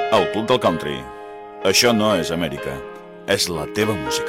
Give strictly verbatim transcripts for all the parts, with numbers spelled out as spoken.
El Club del Country. Això no és Amèrica, és la teva música.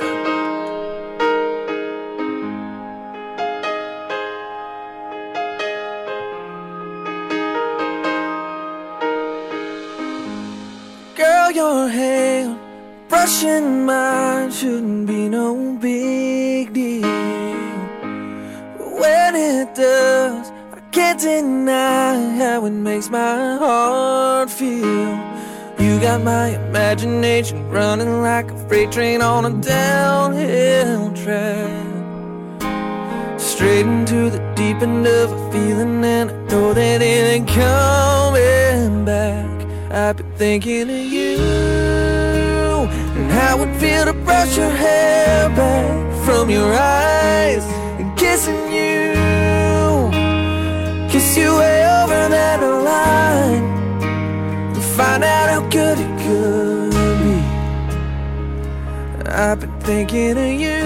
Girl, your hand brushing mine shouldn't be no big deal. But when it does, I can't deny how it makes my heart feel. You got my imagination running like a freight train on a downhill track, straight into the deep end of a feeling, and I know that it ain't coming back. I've been thinking of you and how it feel to brush your hair back from your eyes and kissing you, kiss you way over that line, find out how good it could be. I've been thinking of you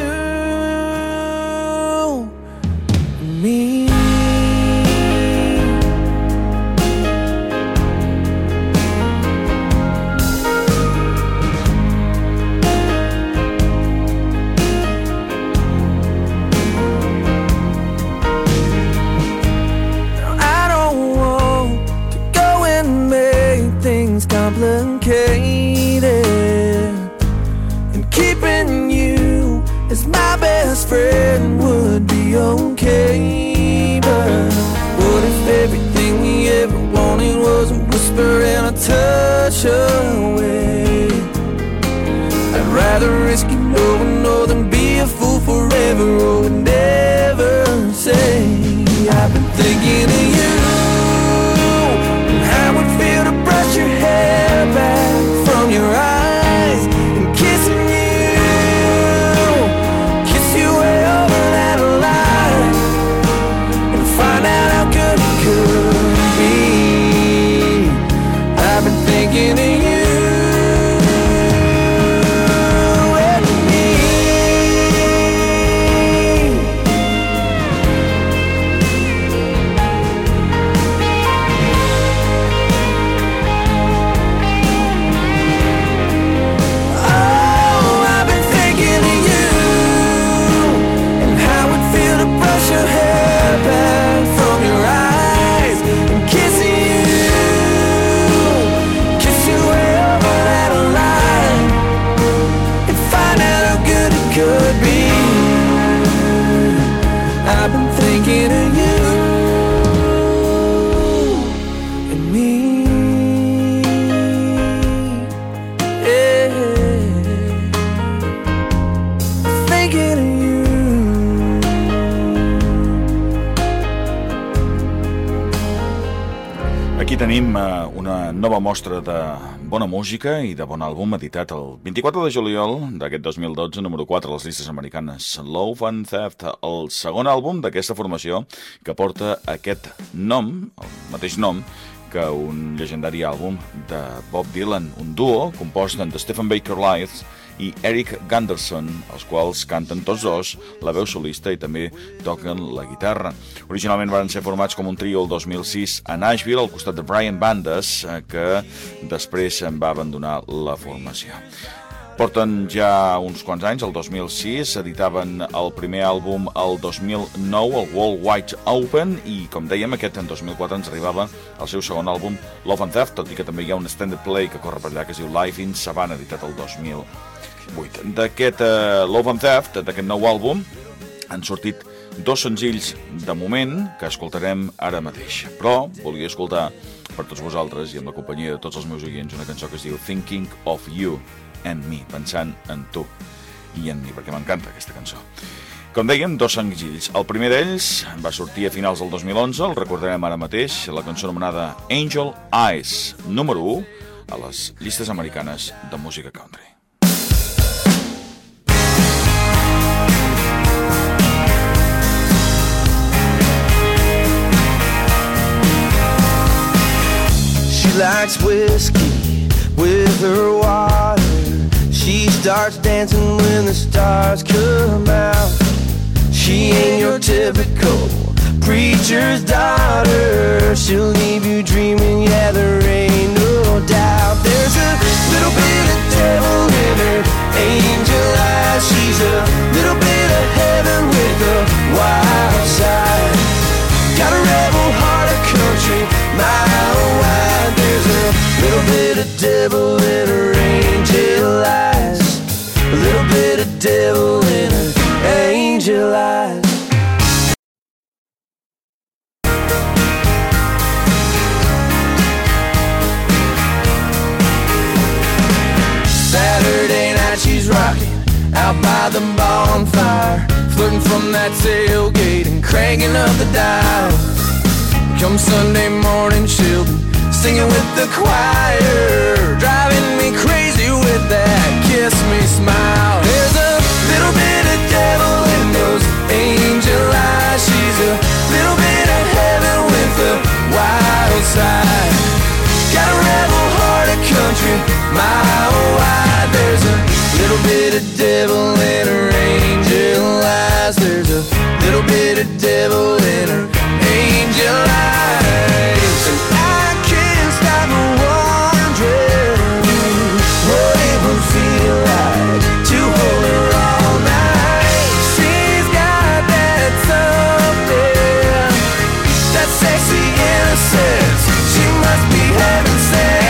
and me. Complicated, and keeping you as my best friend would be okay. But what if everything we ever wanted was a whisper and a touch away? I'd rather risk it knowing no than be a fool forever. Oh, and never say I've been thinking of you and how it feel to brush your hair back from your eyes and kissing you, kiss you way over that line and find out how good it could be. I've been thinking of you. Tenim una nova mostra de bona música i de bon àlbum editat el vint-i-quatre de juliol d'aquest dos mil dotze, número quatre a les llistes americanes. Love and Theft, el segon àlbum d'aquesta formació que porta aquest nom, el mateix nom que un llegendari àlbum de Bob Dylan, un duo compost de Stephen Baker Lyth i Eric Gunderson, els quals canten tots dos la veu solista i també toquen la guitarra. Originalment van ser formats com un trio el dos mil sis a Nashville, al costat de Brian Bandes, que després en va abandonar la formació. Porten ja uns quants anys, el dos mil sis, editaven el primer àlbum el dos mil nou, el World Wide Open, i com dèiem, aquest en dos mil quatre ens arribava el seu segon àlbum, Love and Theft, tot i que també hi ha un extended play que corre per allà que es diu Live in Savannah, editat el dos mil vuit. D'aquest uh, Love and Theft, d'aquest nou àlbum, han sortit dos senzills de moment que escoltarem ara mateix. Però volia escoltar per tots vosaltres i amb la companyia de tots els meus oients una cançó que es diu Thinking of You and Me, pensant en tu i en mi, perquè m'encanta aquesta cançó. Com dèiem, dos senzills. El primer d'ells va sortir a finals del dos mil onze, el recordarem ara mateix, la cançó anomenada Angel Eyes, número u a les llistes americanes de música country. She likes whiskey with her water. She starts dancing when the stars come out. She ain't your typical preacher's daughter. She'll leave you dreaming, yeah, there ain't no doubt. There's a bit of devil in her angel eyes. A little bit of devil in her angel eyes. Saturday night she's rocking out by the bonfire, flirting from that tailgate and cranking up the dial. Come Sunday morning she'll be singing with the choir, driving me crazy with that kiss me smile. There's a little bit of devil in those angel eyes. She's a little bit of heaven with a wild side. Got a rebel heart, a country mile wide. There's a little bit of devil in her angel eyes. There's a little bit of devil in her angel eyes. And I can't stop wondering what it would feel like to hold her all night. She's got that something, that sexy innocence. She must be having sex.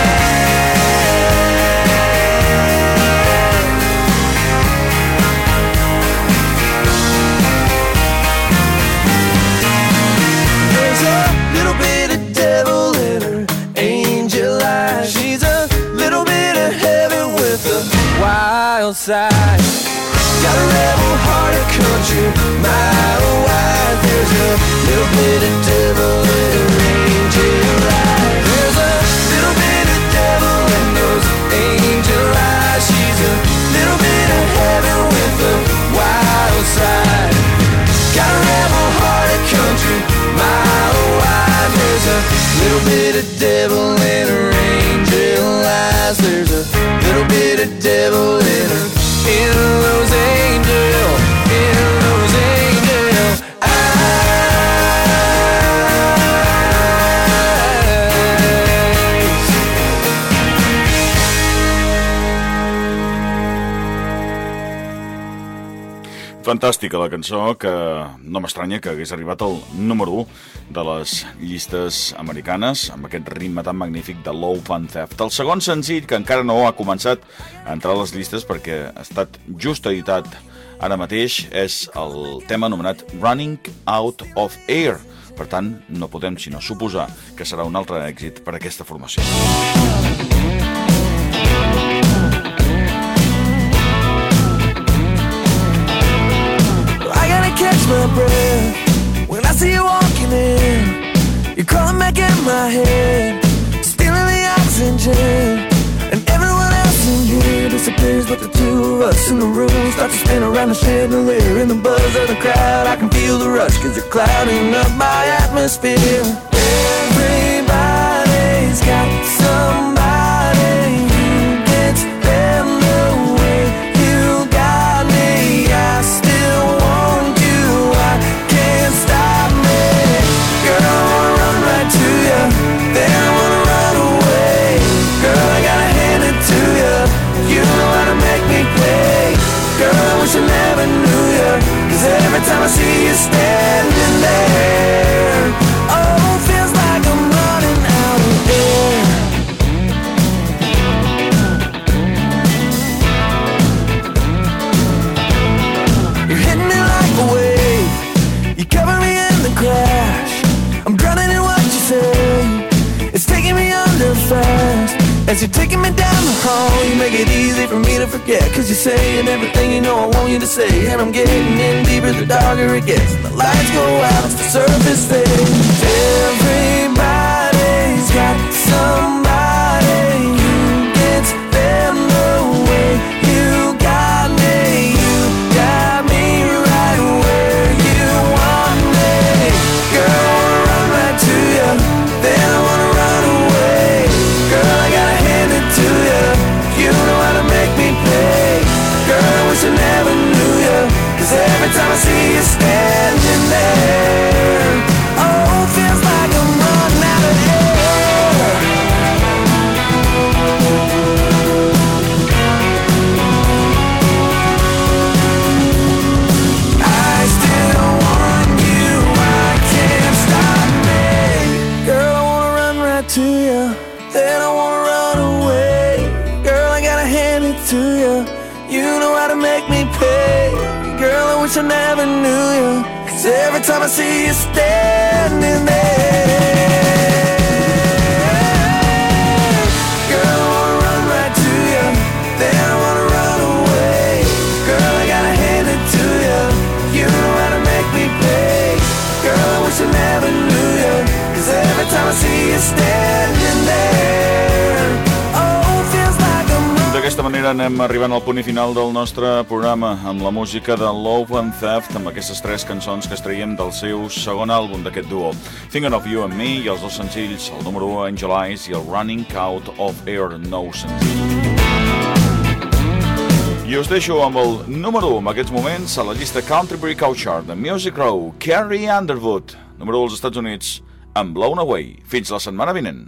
There's a little bit of devil in her angel eyes. She's a little bit of heaven with a wild side. Got a rebel heart, a country mile wide. There's a little bit of devil in her angel eyes. There's a little bit of devil in those angel eyes. She's a little bit of heaven with a wild side. Got a rebel heart, a country mile wide. There's a little bit of devil in her angel eyes. There's a little bit of devil in her, in those angel, in those angel eyes. Fantàstica la cançó, que no m'estranya que hagués arribat al número u de les llistes americanes amb aquest ritme tan magnífic de Love and Theft. El segon senzill, que encara no ha començat a entrar a les llistes perquè ha estat just editat ara mateix, és el tema anomenat Running Out of Air. Per tant, no podem sinó suposar que serà un altre èxit per a aquesta formació. Catch my breath when I see you walking in. You're crawling back in my head, stealing the oxygen, and everyone else in here disappears but the two of us in the room start to spin around the chandelier. In the buzz of the crowd I can feel the rush, cause you're clouding up my atmosphere. Everybody's got somebody who gets them the way you got me. I still want you, I can't stop me. Girl, I wanna run right to you, then I wanna run away. Girl, I gotta hand it to you, you know how to make me pay. Girl, I wish I never knew you, cause every time I see you standing there, oh, feels like I'm running out of air. You're hitting me like a wave, you cover me in the crash. I'm drowning in what you say, it's taking me under fast. As you're taking me down the hall, you make it easy for me to forget, cause you're saying everything you know I want you to say. And I'm getting in deeper the darker it gets. The lights go out, the surface fades. Everybody's got somebody who gets them the way you got me. You got me right where you want me. Girl, I wanna run right to you, then I wanna run away. Girl, I gotta hand it to you, you know how to make me pay. Girl, I wish I never knew you, cause every time I see you standing there, oh, feels like I'm running out of air. You know how to make me pay. Girl, I wish I never knew you, 'cause every time I see you standing there, girl, I wanna run right to you, then I wanna run away. Girl, I gotta hand it to you. You know how to make me pay. Girl, I wish I never knew you, 'cause every time I see you standing there, oh, feels like I'm running. D'aquesta manera anem arribant al punt i final del nostre programa amb la música de Love and Theft, amb aquestes tres cançons que extraiem del seu segon àlbum d'aquest duo, Thinking of You and Me, i els dos senzills, el número u, Angel Eyes, i el Running Out of Air, nou senzill. I us deixo amb el número u en aquests moments a la llista Country Breakout Chart de Music Row, Carrie Underwood, número u als Estats Units, amb Blown Away. Fins la setmana vinent.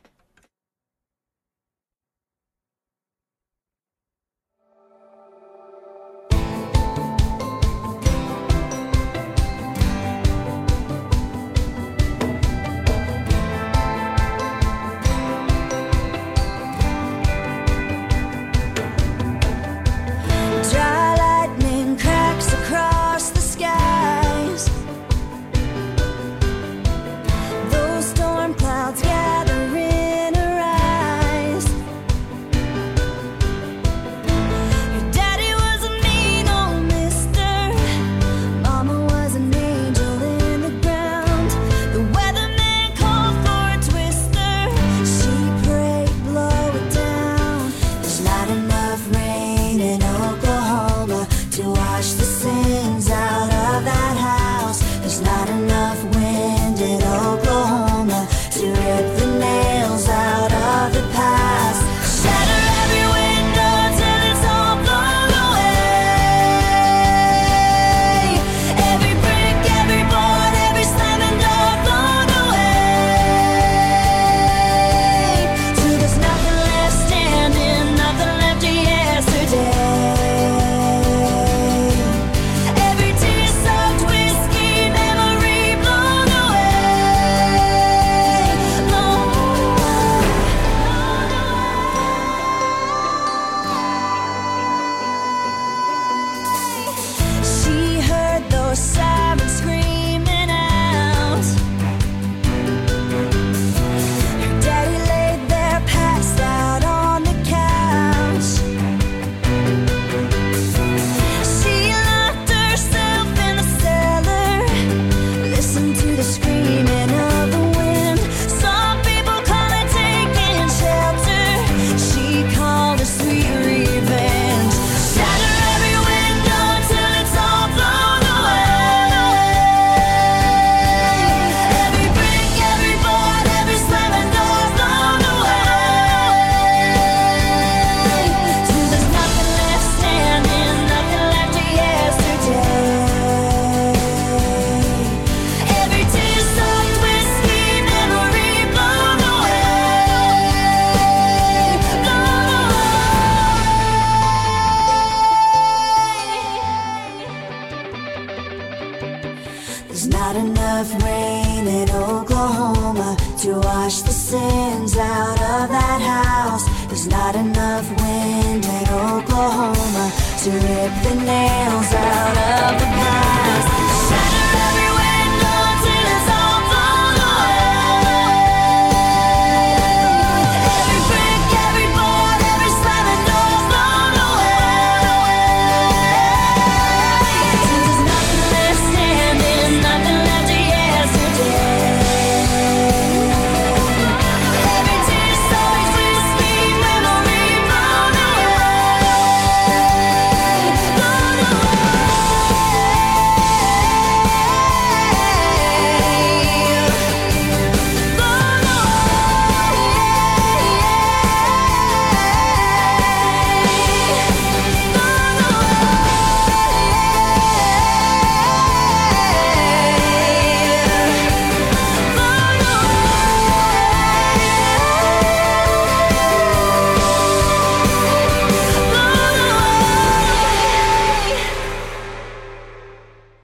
sins out of that house. There's not enough wind in Oklahoma to rip the nails out of